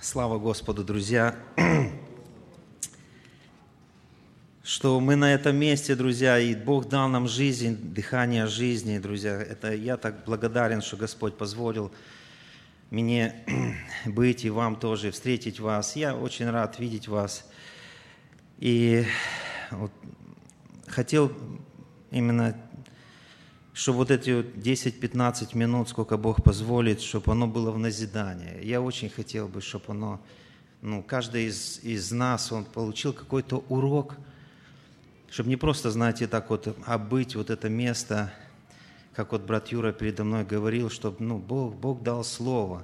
Слава Господу, друзья, что мы на этом месте, друзья, и Бог дал нам жизнь, дыхание жизни, друзья. Я так благодарен, что Господь позволил мне быть и вам тоже, встретить вас. Я очень рад видеть вас. И вот хотел именно, чтобы вот эти 10-15 минут, сколько Бог позволит, чтобы оно было в назидание. Я очень хотел бы, чтобы оно, каждый из нас, он получил какой-то урок, чтобы не просто, знаете, так вот обыть вот это место, как вот брат Юра передо мной говорил, чтобы, Бог дал слово.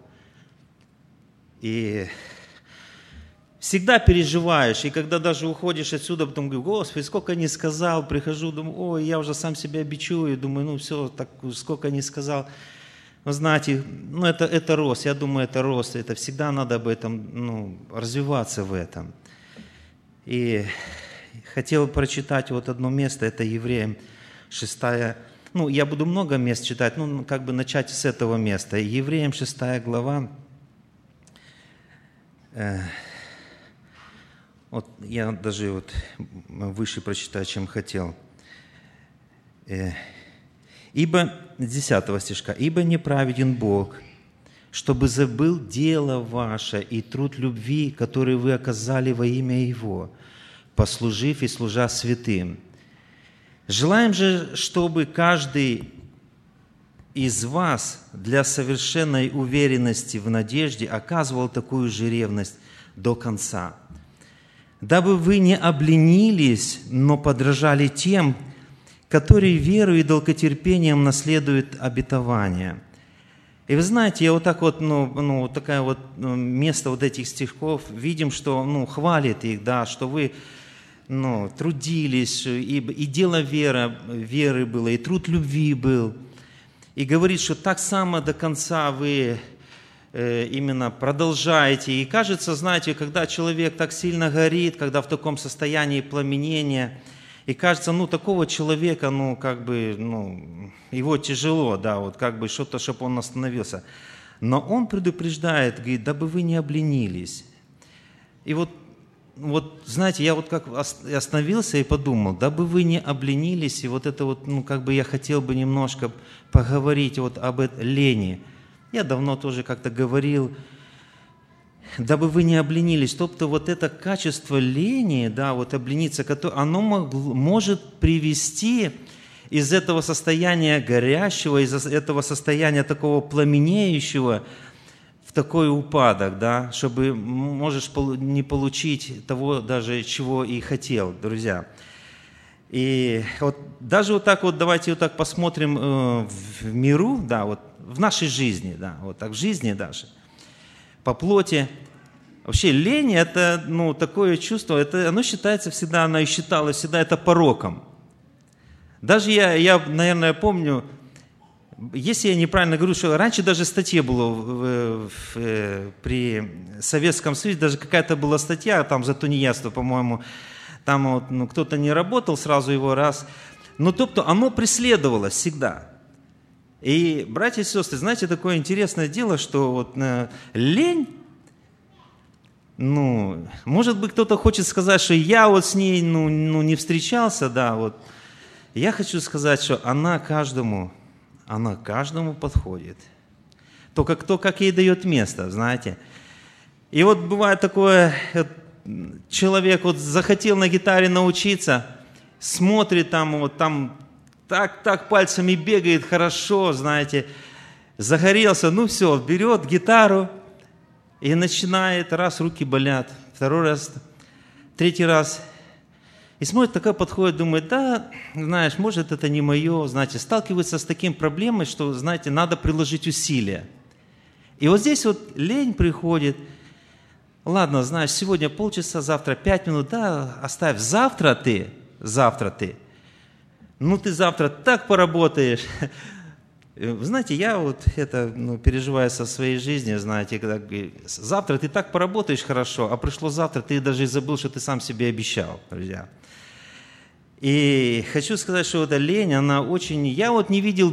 И всегда переживаешь, и когда даже уходишь отсюда, потом говорю: Господи, сколько не сказал, прихожу, думаю: ой, я уже сам себя бичую, думаю, все, так сколько не сказал. Вы знаете, это рост, я думаю, это рост, это всегда надо об этом, развиваться в этом. И хотел прочитать вот одно место, это Евреям 6, я буду много мест читать, начать с этого места. Евреям 6 глава. Вот я даже выше прочитаю, чем хотел. Ибо, 10 стишка, «Ибо неправеден Бог, чтобы забыл дело ваше и труд любви, который вы оказали во имя Его, послужив и служа святым. Желаем же, чтобы каждый из вас для совершенной уверенности в надежде оказывал такую же ревность до конца, дабы вы не обленились, но подражали тем, которые верою и долготерпением наследуют обетование». И вы знаете, я такое место вот этих стихов, видим, что, хвалит их, да, что вы, трудились, и дело веры было, и труд любви был. И говорит, что так само до конца вы именно продолжаете. И кажется, знаете, когда человек так сильно горит, когда в таком состоянии пламенения, и кажется, такого человека, его тяжело, да, что-то, чтобы он остановился. Но он предупреждает, говорит: дабы вы не обленились. И знаете, я как остановился и подумал, дабы вы не обленились, и я хотел бы немножко поговорить об этой лени. Я давно тоже как-то говорил, дабы вы не обленились. Тобто это качество лени, да, облениться, оно может привести из этого состояния горящего, из этого состояния такого пламенеющего в такой упадок, да, чтобы можешь не получить того даже, чего и хотел, друзья. И даже давайте посмотрим в миру, да, в нашей жизни, да, так в жизни даже, по плоти. Вообще лень – это, такое чувство, оно считается всегда, оно и считалось всегда это пороком. Даже я, наверное, помню, если я неправильно говорю, что раньше даже статья была при Советском Союзе, даже какая-то была статья там за тунеядство, по-моему, там кто-то не работал, сразу его раз. Тобто оно преследовалось всегда. И, братья и сестры, знаете, такое интересное дело, что лень, может быть, кто-то хочет сказать, что я с ней, не встречался, да, Я хочу сказать, что она каждому подходит. Только кто как ей дает место, знаете. И бывает такое, человек захотел на гитаре научиться, смотрит там так пальцами бегает хорошо, знаете, загорелся, все, берет гитару и начинает, раз руки болят, второй раз, третий раз. И смотрит, такой подходит, думает: да, знаешь, может, это не мое, знаете, сталкивается с таким проблемой, что, знаете, надо приложить усилия. И здесь лень приходит. Ладно, знаешь, сегодня полчаса, завтра 5 минут, да, оставь, завтра ты. Ты завтра так поработаешь. Вы знаете, я переживаю со своей жизнью, знаете, когда завтра ты так поработаешь хорошо, а пришло завтра, ты даже и забыл, что ты сам себе обещал, друзья. И хочу сказать, что эта лень, она очень... Я не видел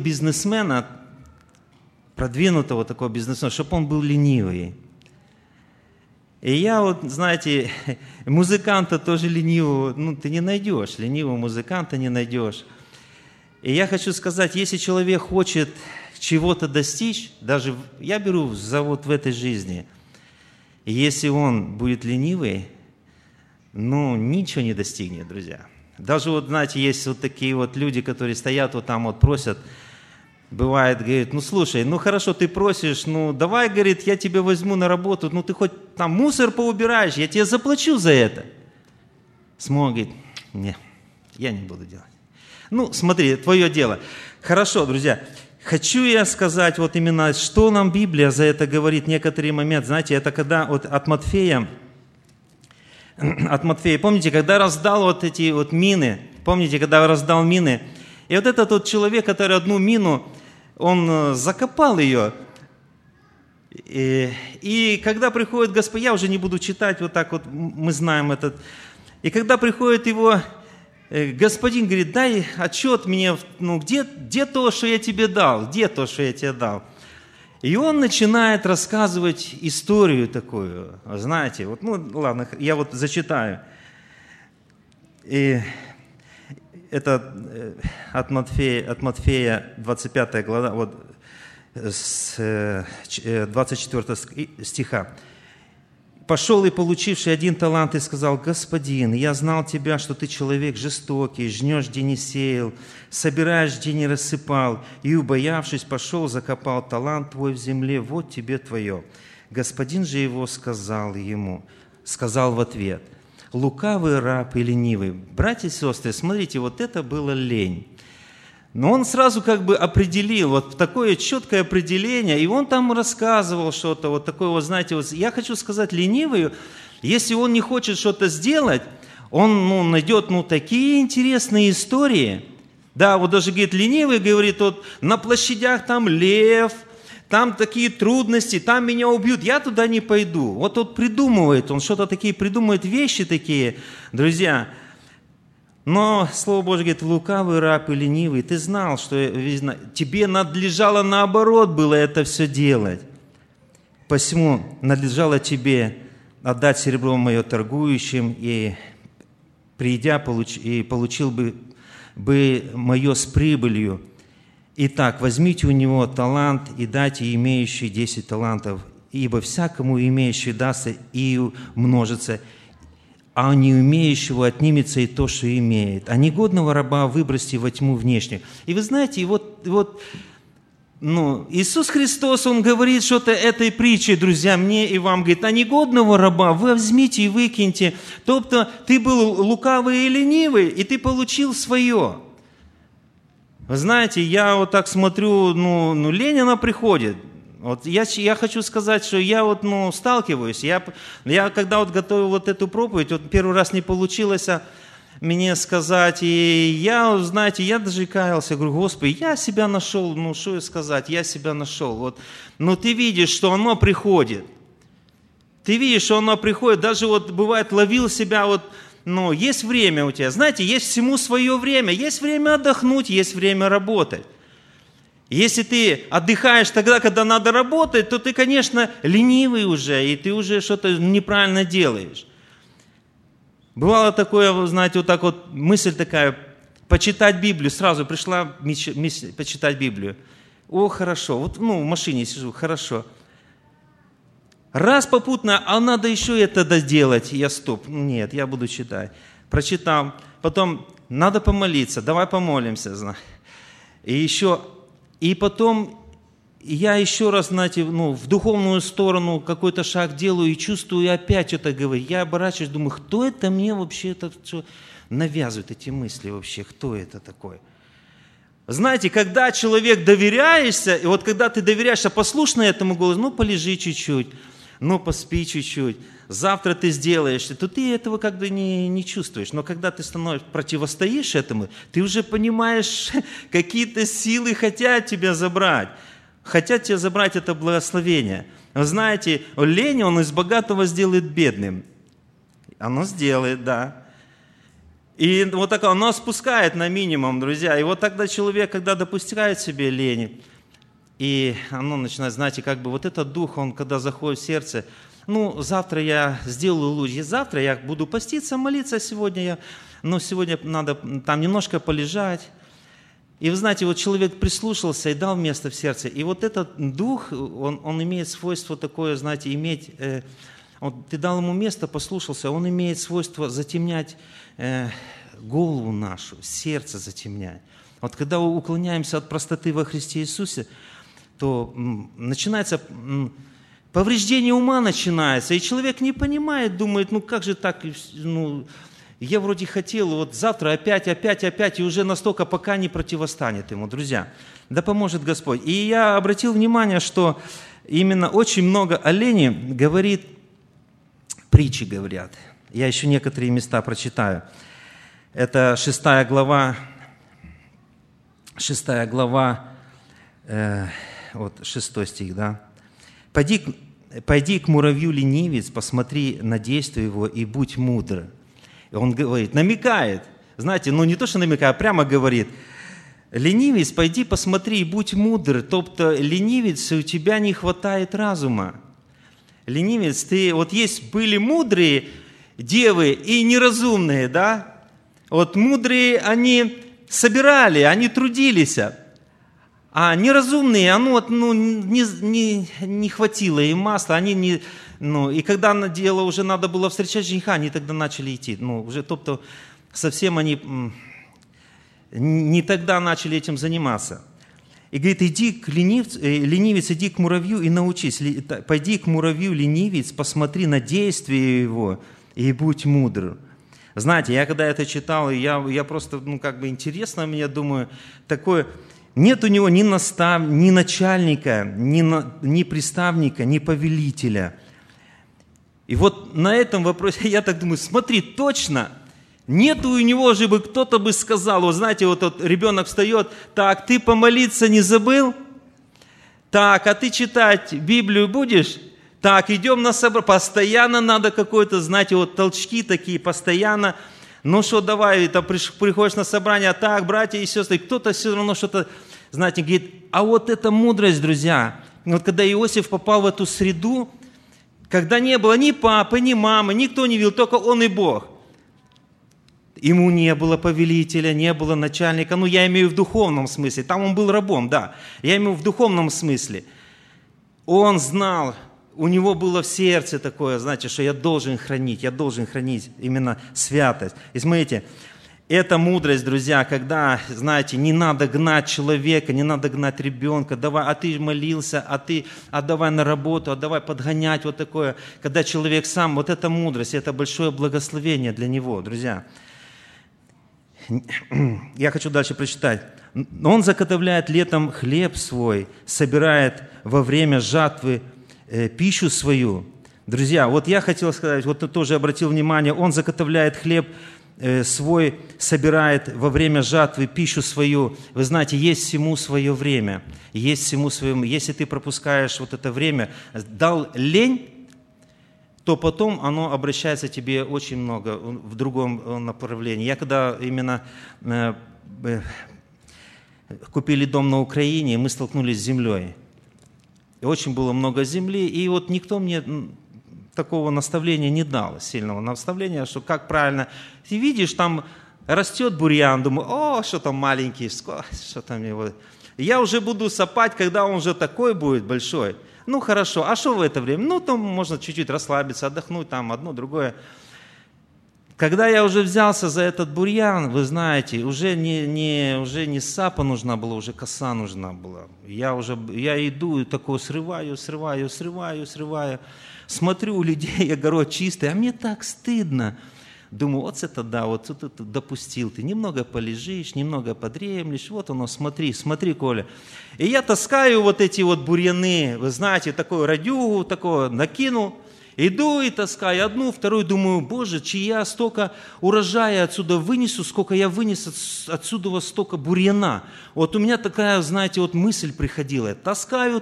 продвинутого такого бизнесмена, чтобы он был ленивый. И я вот, знаете, музыканта тоже ленивого, ты не найдешь, ленивого музыканта не найдешь. И я хочу сказать, если человек хочет чего-то достичь, даже я беру завод в этой жизни, и если он будет ленивый, ничего не достигнет, друзья. Даже вот, знаете, есть вот такие вот люди, которые стоят вот там вот просят, бывает, говорит, слушай, хорошо, ты просишь, давай, говорит, я тебя возьму на работу, ты хоть там мусор поубираешь, я тебе заплачу за это. Говорит, не, я не буду делать. Смотри, твое дело. Хорошо, друзья, хочу я сказать вот именно, что нам Библия за это говорит, некоторые моменты, знаете, это когда вот от Матфея, помните, когда раздал вот эти вот мины, и вот этот вот человек, который одну мину, он закопал ее, и когда приходит Господь, я уже не буду читать, вот так вот мы знаем этот, и когда приходит его господин, говорит, дай отчет мне, где то, что я тебе дал, И он начинает рассказывать историю такую, знаете, ладно, я вот зачитаю. И это от Матфея 25 глава, вот с 24 стиха. «Пошел и получивший 1 талант и сказал: Господин, я знал тебя, что ты человек жестокий, жнешь, где не сеял, собираешь, где не рассыпал, и, убоявшись, пошел, закопал талант твой в земле, вот тебе твое. Господин же его сказал в ответ: лукавый раб и ленивый». Братья и сестры, смотрите, вот это было лень. Но он сразу определил, вот такое четкое определение, и он там рассказывал что-то, вот такое, вот знаете, вот я хочу сказать, ленивый, если он не хочет что-то сделать, он найдет, такие интересные истории. Да, вот даже, говорит, ленивый, говорит, вот на площадях там лев, там такие трудности, там меня убьют, я туда не пойду. Вот придумывает, он что-то такие придумывает, вещи такие, друзья. Но Слово Божье говорит: лукавый раб и ленивый, ты знал, что тебе надлежало наоборот было это все делать. Посему надлежало тебе отдать серебро мое торгующим, и придя, получил бы мое с прибылью. Итак, возьмите у него талант и дайте имеющий 10 талантов, ибо всякому имеющий дастся и умножится, а у неумеющего отнимется и то, что имеет. А негодного раба выбросьте во тьму внешнюю. И вы знаете, Иисус Христос, Он говорит что-то этой притчей, друзья, мне и вам, говорит, а негодного раба вы возьмите и выкиньте. Тобто ты был лукавый и ленивый, и ты получил свое. Вы знаете, я вот так смотрю, лень она приходит. Вот я хочу сказать, что я сталкиваюсь. Я когда готовил эту проповедь, первый раз не получилось мне сказать, и я даже каялся, говорю: Господи, я себя нашел, что сказать, я себя нашел. Ты видишь, что оно приходит. Ты видишь, что оно приходит, даже бывает, ловил себя, есть время у тебя. Знаете, есть всему свое время, есть время отдохнуть, есть время работать. Если ты отдыхаешь тогда, когда надо работать, то ты, конечно, ленивый уже, и ты уже что-то неправильно делаешь. Бывало такое, знаете, мысль такая, почитать Библию. Сразу пришла почитать Библию. О, хорошо. В машине сижу, хорошо. Раз попутно, а надо еще это доделать. Стоп, нет, я буду читать. Прочитал. Потом, надо помолиться, давай помолимся. И потом я еще раз, в духовную сторону какой-то шаг делаю и чувствую, и опять это говорю. Я оборачиваюсь, думаю, кто это мне вообще навязывает эти мысли вообще? Кто это такой? Знаете, когда человек доверяешься, и когда ты доверяешься послушно этому голосу, полежи чуть-чуть, поспи чуть-чуть, завтра ты сделаешь, то ты этого не чувствуешь. Но когда ты противостоишь этому, ты уже понимаешь, какие-то силы хотят тебя забрать. Хотят тебя забрать это благословение. Вы знаете, лень, он из богатого сделает бедным. Оно сделает, да. И так оно спускает на минимум, друзья. И тогда человек, когда допускает себе лень, и оно начинает, знаете, этот дух, он когда заходит в сердце, ну, завтра я сделаю лучше, завтра я буду поститься, молиться сегодня, но сегодня надо там немножко полежать. И вы знаете, вот человек прислушался и дал место в сердце. И вот этот дух, он имеет свойство такое, знаете, иметь... Вот ты дал ему место, послушался, он имеет свойство затемнять голову нашу, сердце затемнять. Вот когда уклоняемся от простоты во Христе Иисусе, то начинается... Повреждение ума начинается, и человек не понимает, думает, ну как же так, ну, я вроде хотел, вот завтра опять, и уже настолько, пока не противостанет ему. Друзья, да поможет Господь. И я обратил внимание, что именно очень много оленей говорит, притчи говорят. Я еще некоторые места прочитаю. Это 6 глава, вот 6 стих, да. «Пойди к муравью, ленивец, посмотри на действие его и будь мудр». И он говорит, намекает, знаете, ну не то, что намекает, а прямо говорит, ленивец, пойди посмотри и будь мудр, тобто ленивец, у тебя не хватает разума. Ленивец, ты, вот были мудрые девы и неразумные, да? Вот мудрые, они собирали, они трудились, а неразумные, не хватило им масла, и когда дело уже надо было встречать жениха, они тогда начали идти. Тобто совсем они не тогда начали этим заниматься. И говорит, ленивец, иди к муравью и научись. Пойди к муравью, ленивец, посмотри на действие его и будь мудр. Знаете, я когда это читал, я просто, интересно мне, думаю, такое... Нет у него ни начальника, ни приставника, ни повелителя. И вот на этом вопросе я так думаю, смотри, точно, нет у него же бы кто-то бы сказал, вот знаете, вот ребенок встает, так, ты помолиться не забыл? Так, а ты читать Библию будешь? Так, идем на собрание. Постоянно надо какой-то, знаете, вот толчки такие, постоянно. Ну что, давай, там приходишь на собрание, так, братья и сестры, кто-то все равно что-то, знаете, говорит, а вот это мудрость, друзья. Вот когда Иосиф попал в эту среду, когда не было ни папы, ни мамы, никто не видел, только он и Бог. Ему не было повелителя, не было начальника, я имею в духовном смысле, там он был рабом, да, я имею в духовном смысле. Он знал, у него было в сердце такое, знаете, что я должен хранить именно святость. И смотрите, это мудрость, друзья, когда, знаете, не надо гнать человека, не надо гнать ребенка, давай, а ты молился, давай на работу, давай подгонять, вот такое. Когда человек сам, вот это мудрость, это большое благословение для него, друзья. Я хочу дальше прочитать. Он заготовляет летом хлеб свой, собирает во время жатвы пищу свою. Друзья, вот я хотел сказать, вот ты тоже обратил внимание, он заготовляет хлеб свой, собирает во время жатвы пищу свою. Вы знаете, есть всему свое время. Есть всему своему. Если ты пропускаешь вот это время, дал лень, то потом оно обращается тебе очень много в другом направлении. Я когда именно купили дом на Украине, мы столкнулись с землей. И очень было много земли, и вот никто мне такого наставления не дал, сильного наставления, что как правильно. Ты видишь, там растет бурьян, думаю, что там маленький, что там его. Я уже буду сапать, когда он уже такой будет большой. Ну хорошо, а что в это время? Там можно чуть-чуть расслабиться, отдохнуть, там одно, другое. Когда я уже взялся за этот бурьян, вы знаете, уже не сапа нужна была, уже коса нужна была. Я иду и такое срываю. Смотрю, у людей огород чистый, а мне так стыдно. Думаю, вот это да, вот это допустил ты. Немного полежишь, немного подремлешь, вот оно, смотри, Коля. И я таскаю вот эти вот бурьяны, вы знаете, такую радюгу, такое накинул. Иду и таскаю одну, вторую, думаю, Боже, я столько урожая отсюда вынесу, сколько я вынес отсюда столько бурьяна. Вот у меня такая, знаете, вот мысль приходила. Таскаю.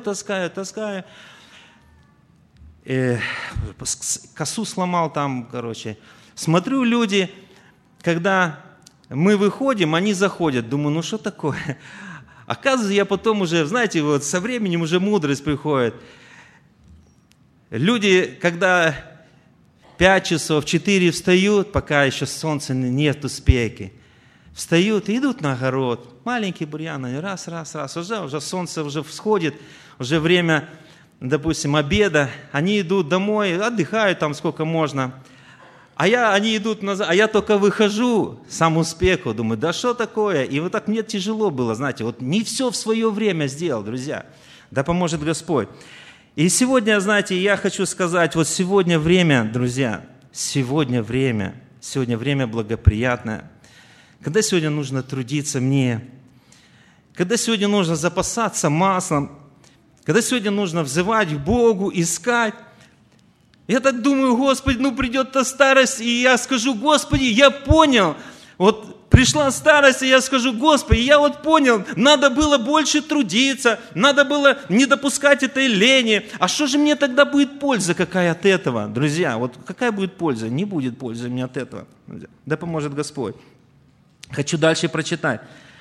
Косу сломал там, Смотрю, люди, когда мы выходим, они заходят. Думаю, что такое? Оказывается, я потом уже, знаете, вот со временем уже мудрость приходит. Люди, когда 5 часов, 4 встают, пока еще солнца нет у спеки, встают и идут на огород. Маленький бурьян, они раз, уже солнце уже всходит, уже время, допустим, обеда. Они идут домой, отдыхают там сколько можно. Они идут назад, а я только выхожу, сам успеку, думаю, да что такое? И вот так мне тяжело было, знаете, вот не все в свое время сделал, друзья. Да поможет Господь. И сегодня, знаете, я хочу сказать, вот сегодня время, друзья, сегодня время благоприятное. Когда сегодня нужно трудиться мне, когда сегодня нужно запасаться маслом, когда сегодня нужно взывать к Богу, искать. Я так думаю, Господи, придет та старость, и я скажу, Господи, я понял. Вот пришла старость, и я скажу, Господи, я вот понял, надо было больше трудиться, надо было не допускать этой лени. А что же мне тогда будет польза какая от этого? Друзья, вот какая будет польза? Не будет пользы мне от этого. Да поможет Господь. Хочу дальше прочитать.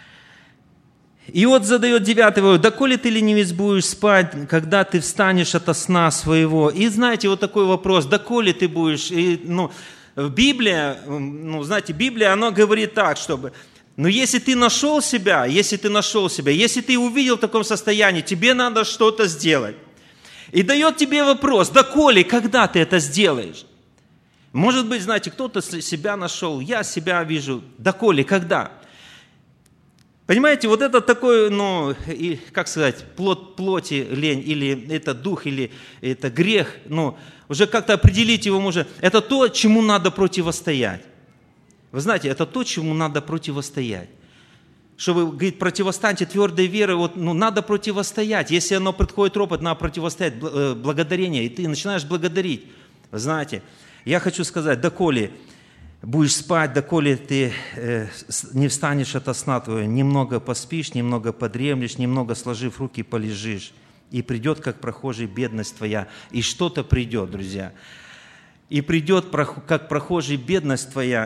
Иод задает 9 вопрос. «Доколе ты, ленивец, будешь спать, когда ты встанешь ото сна своего?» И знаете, вот такой вопрос. Доколе ты будешь... Библия, Библия, она говорит так, чтобы... Но если ты нашел себя, если ты увидел в таком состоянии, тебе надо что-то сделать. И дает тебе вопрос. Доколе, когда ты это сделаешь? Может быть, знаете, кто-то себя нашел, я себя вижу. Доколе, когда? Понимаете, вот это такой, плод плоти, лень, или это дух, или это грех, уже как-то определить его можно. Это то, чему надо противостоять. Вы знаете, это то, чему надо противостоять. Чтобы, говорит, противостаньте твердой верой, надо противостоять. Если оно приходит ропот, надо противостоять благодарение, и ты начинаешь благодарить. Вы знаете, я хочу сказать, доколе будешь спать, доколе ты не встанешь ото сна твоего, немного поспишь, немного подремлешь, немного сложив руки полежишь, и придет, как прохожий, бедность твоя. И что-то придет, друзья. И придет, как прохожий, бедность твоя,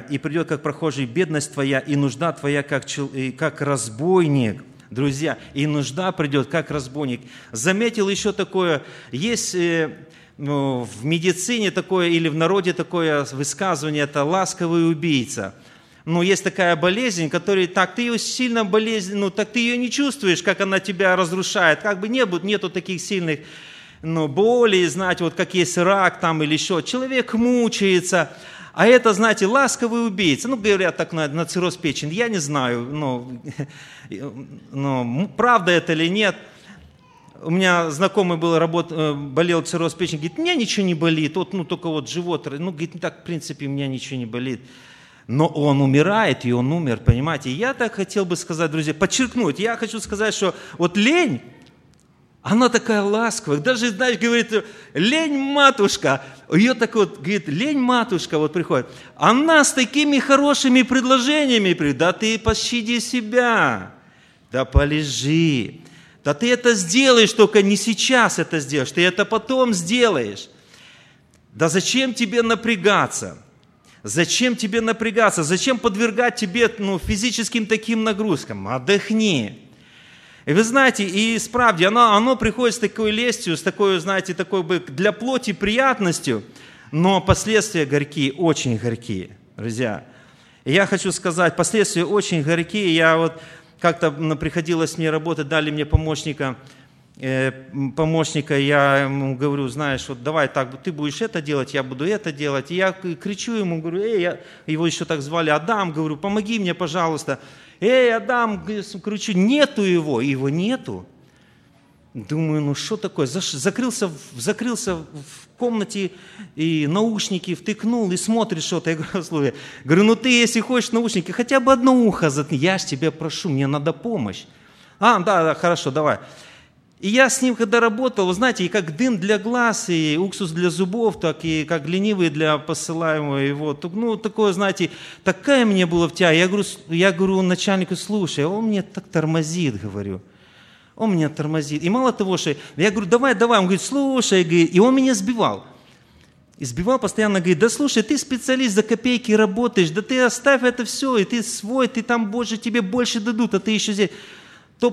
и нужда твоя, как разбойник. Друзья, и нужда придет, как разбойник. Заметил еще такое, есть... в медицине такое или в народе такое высказывание, это ласковый убийца. Есть такая болезнь, которая, так ты ее сильно так ты ее не чувствуешь, как она тебя разрушает. Как бы нету таких сильных болей, знаете, вот как есть рак там или еще. Человек мучается, а это, знаете, ласковый убийца. Говорят так на цирроз печени, я не знаю, правда это или нет. У меня знакомый болел цирроз печени, говорит, у меня ничего не болит, только живот, говорит, так, в принципе, у меня ничего не болит. Но он умирает, и он умер, понимаете. Я так хотел бы сказать, друзья, подчеркнуть, я хочу сказать, что вот лень, она такая ласковая, даже, знаешь, говорит, лень матушка, ее так вот, говорит, лень матушка вот приходит, она с такими хорошими предложениями, да ты пощади себя, да полежи. Да ты это сделаешь, только не сейчас это сделаешь, ты это потом сделаешь. Да зачем тебе напрягаться? Зачем тебе напрягаться? Зачем подвергать тебе физическим таким нагрузкам? Отдохни. И вы знаете, и справді, оно приходит с такой лестью, с такой, знаете, такой бы для плоти приятностью, но последствия горькие, очень горькие, друзья. И я хочу сказать, последствия очень горькие. Я вот как-то приходилось мне работать, дали мне помощника, я ему говорю, знаешь, вот давай так, ты будешь это делать, я буду это делать. И я кричу ему, говорю, его еще так звали, Адам, говорю, помоги мне, пожалуйста. Адам, кричу, нету его нету. Думаю, что такое, закрылся в комнате, и наушники втыкнул, и смотришь что-то. Я говорю, слушай, ты, если хочешь наушники, хотя бы одно ухо заткни, я ж тебя прошу, мне надо помощь. Да, хорошо, давай. И я с ним, когда работал, вы знаете, и как дым для глаз, и уксус для зубов, так и как ленивый для посылаемого его. Такое, знаете, такая мне была втяга. Я говорю начальнику, слушай, он мне так тормозит, говорю. Он меня тормозит. И мало того, что я говорю, давай. Он говорит, слушай, и он меня сбивал. Избивал постоянно, говорит, да слушай, ты специалист, за копейки работаешь, да ты оставь это все, и ты свой, ты там, Боже, тебе больше дадут, а ты еще здесь.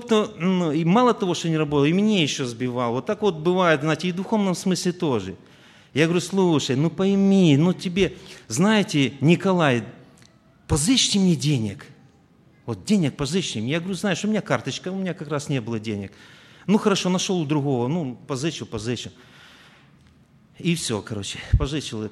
И мало того, что не работал, и меня еще сбивал. Вот так вот бывает, знаете, и в духовном смысле тоже. Я говорю, слушай, ну пойми, ну тебе, знаете, Николай, позычьте мне денег. Вот денег позычьте мне. Я говорю, знаешь, у меня карточка, у меня как раз не было денег. Ну хорошо, нашел у другого, ну позычу. И все, короче, позычил.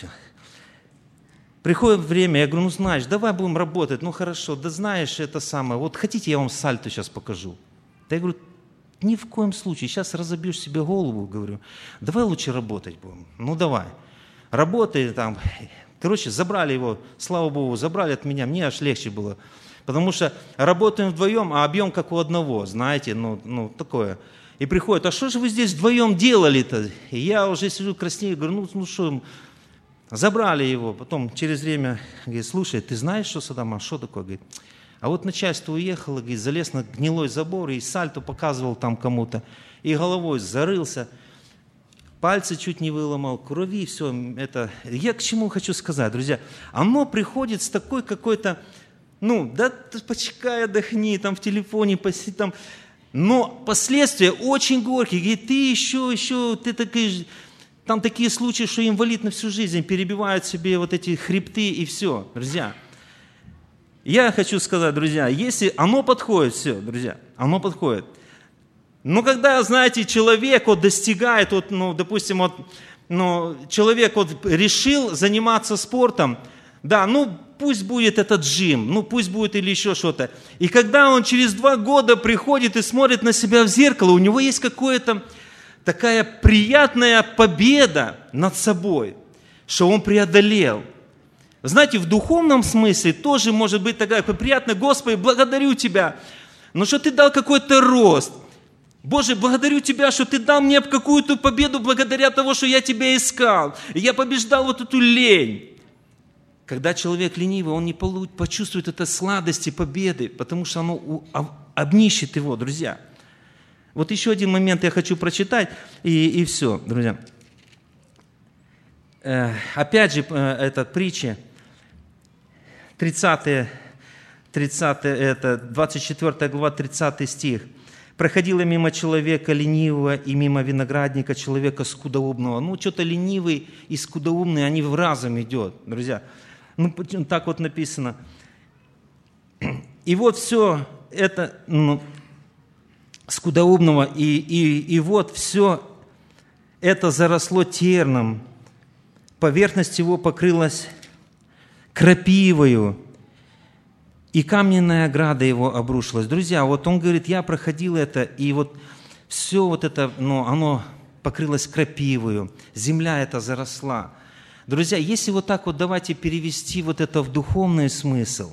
Приходит время, я говорю, ну знаешь, давай будем работать, ну хорошо, да знаешь, это самое, вот хотите, я вам сальто сейчас покажу. Да я говорю, ни в коем случае, сейчас разобьешь себе голову, говорю, давай лучше работать будем, ну давай. Работай там, короче, забрали его, слава Богу, забрали от меня, мне аж легче было. Потому что работаем вдвоем, а объем как у одного, знаете, ну такое. И приходит, а что же вы здесь вдвоем делали-то? И я уже сижу краснею, говорю, ну что, забрали его. Потом через время, говорит, слушай, ты знаешь, что Саддам? А что такое? Говорит, а вот начальство уехало, говорит, залез на гнилой забор и сальто показывал там кому-то. И головой зарылся, пальцы чуть не выломал, крови, все это. Я к чему хочу сказать, друзья? Оно приходит с такой какой-то, ну, да почекай, отдохни, там в телефоне посиди, там. Но последствия очень горькие. Говорит, ты еще, ты такой, там такие случаи, что инвалид на всю жизнь перебивают себе вот эти хребты и все, друзья. Я хочу сказать, друзья, если оно подходит, все, друзья, оно подходит. Но когда, знаете, человек вот достигает, вот, ну, допустим, вот, ну, человек вот решил заниматься спортом, да, ну, пусть будет этот джим, ну, пусть будет или еще что-то. И когда он через 2 года приходит и смотрит на себя в зеркало, у него есть какая-то такая приятная победа над собой, что он преодолел. Знаете, в духовном смысле тоже может быть такая приятная, Господи, благодарю Тебя, но что Ты дал какой-то рост. Боже, благодарю Тебя, что Ты дал мне какую-то победу благодаря тому, что я Тебя искал. И я побеждал вот эту лень. Когда человек ленивый, он не почувствует этой сладости победы, потому что оно обнищет его, друзья. Вот еще один момент я хочу прочитать, и все, друзья. Опять же, это притча, 24 глава, 30 стих. «Проходила мимо человека ленивого и мимо виноградника человека скудоумного». Ну, что-то ленивый и скудоумный, они в разум идет, друзья. Ну, так вот написано. И вот все это скудоумного, и вот все это заросло терном, поверхность его покрылась крапивою, и каменная ограда его обрушилась. Друзья, вот он говорит, я проходил это, и вот все вот это, оно покрылось крапивою, земля эта заросла. Друзья, если вот так вот давайте перевести вот это в духовный смысл,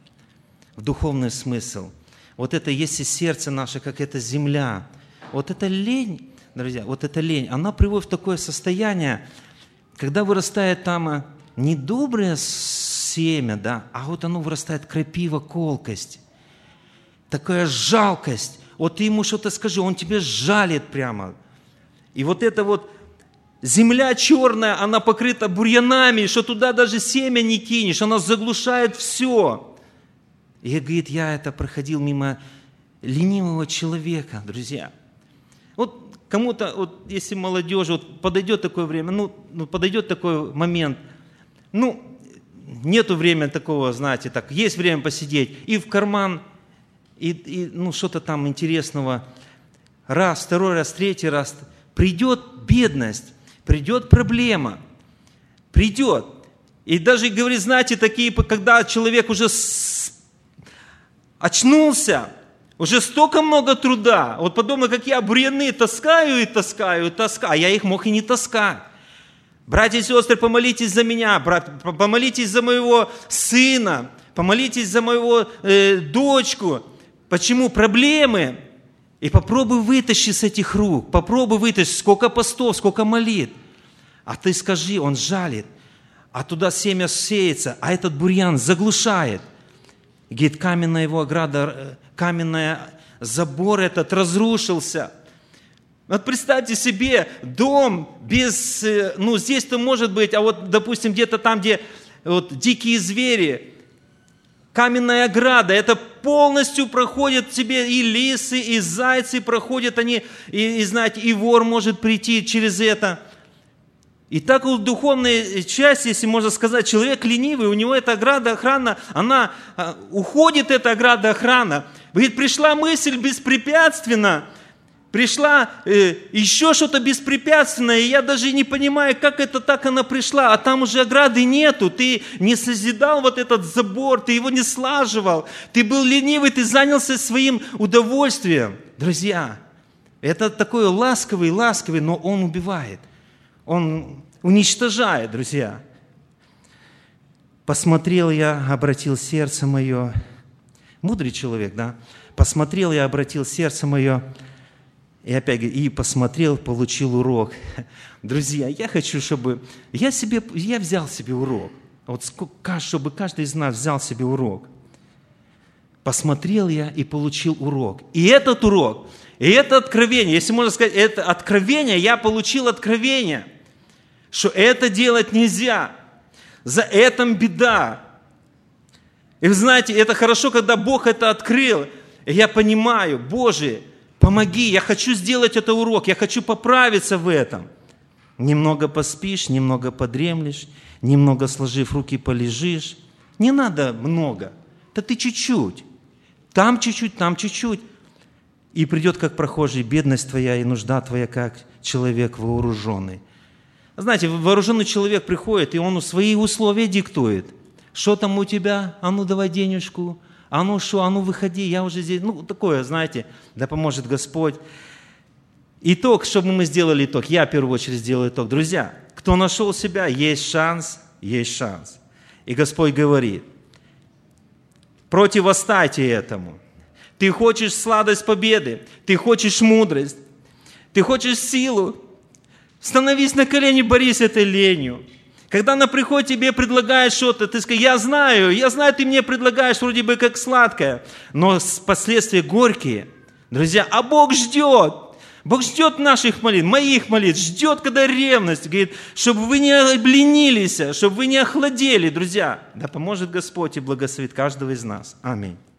вот это если сердце наше, как эта земля, вот эта лень, друзья, вот эта лень, она приводит в такое состояние, когда вырастает там не доброе семя, да, а вот оно вырастает крапива, колкость, такая жалкость. Вот ты ему что-то скажи, он тебе жалит прямо. И вот это вот земля черная, она покрыта бурьянами, что туда даже семя не кинешь, она заглушает все. И говорит, я это проходил мимо ленивого человека, друзья. Вот кому-то, вот если молодежь, вот подойдет такое время, подойдет такой момент, нету времени такого, знаете, так, есть время посидеть, и в карман, и что-то там интересного, раз, второй раз, третий раз, придет бедность, придет проблема, придет. И даже, говорит, знаете, такие, когда человек уже очнулся, уже столько много труда, вот подобно, как я бурьяны таскаю, а я их мог и не таскать. Братья и сестры, помолитесь за меня, помолитесь за моего сына, помолитесь за моего дочку. Почему? Проблемы. И попробуй вытащи с этих рук, попробуй вытащи, сколько постов, сколько молит. А ты скажи, он жалит, а туда семя сеется, а этот бурьян заглушает. Говорит, каменная его ограда, каменный забор этот разрушился. Вот представьте себе дом без, здесь-то может быть, а вот, допустим, где-то там, где вот дикие звери, каменная ограда, это полностью проходят тебе и лисы, и зайцы проходят они, и знаете, и вор может прийти через это. И так вот в духовной части, если можно сказать, человек ленивый, у него эта ограда охрана, она уходит, эта ограда охрана. Говорит, пришла мысль беспрепятственно, пришла еще что-то беспрепятственное, и я даже не понимаю, как это так она пришла, а там уже ограды нету, ты не созидал вот этот забор, ты его не слаживал, ты был ленивый, ты занялся своим удовольствием. Друзья, это такой ласковый, но он убивает. Он уничтожает, друзья. Посмотрел я, обратил сердце мое. Мудрый человек, да? Посмотрел я, обратил сердце мое. И опять говорит, и посмотрел, получил урок. Друзья, я хочу, чтобы... Я взял себе урок. Вот чтобы каждый из нас взял себе урок. Посмотрел я и получил урок. И этот урок, и это откровение, если можно сказать, это откровение, я получил откровение, что это делать нельзя. За этим беда. И вы знаете, это хорошо, когда Бог это открыл. И я понимаю, Боже, помоги, я хочу сделать это урок, я хочу поправиться в этом. Немного поспишь, немного подремлешь, немного сложив руки полежишь. Не надо много, да ты чуть-чуть. Там чуть-чуть, там чуть-чуть. И придет, как прохожий, бедность твоя и нужда твоя, как человек вооруженный. Знаете, вооруженный человек приходит, и он свои условия диктует. Что там у тебя? А ну давай денежку. А ну что? А ну выходи, я уже здесь. Ну такое, знаете, да поможет Господь. Итог, чтобы мы сделали итог. Я в первую очередь сделаю итог. Друзья, кто нашел себя, есть шанс, есть шанс. И Господь говорит, противостайте этому. Ты хочешь сладость победы, ты хочешь мудрость, ты хочешь силу. Становись на колени, борись с этой ленью. Когда она приходит, тебе предлагает что-то, ты скажешь, я знаю, ты мне предлагаешь вроде бы как сладкое, но последствия горькие. Друзья, а Бог ждет. Бог ждет наших молитв, моих молитв, ждет, когда ревность, говорит, чтобы вы не обленились, чтобы вы не охладели, друзья. Да поможет Господь и благословит каждого из нас. Аминь.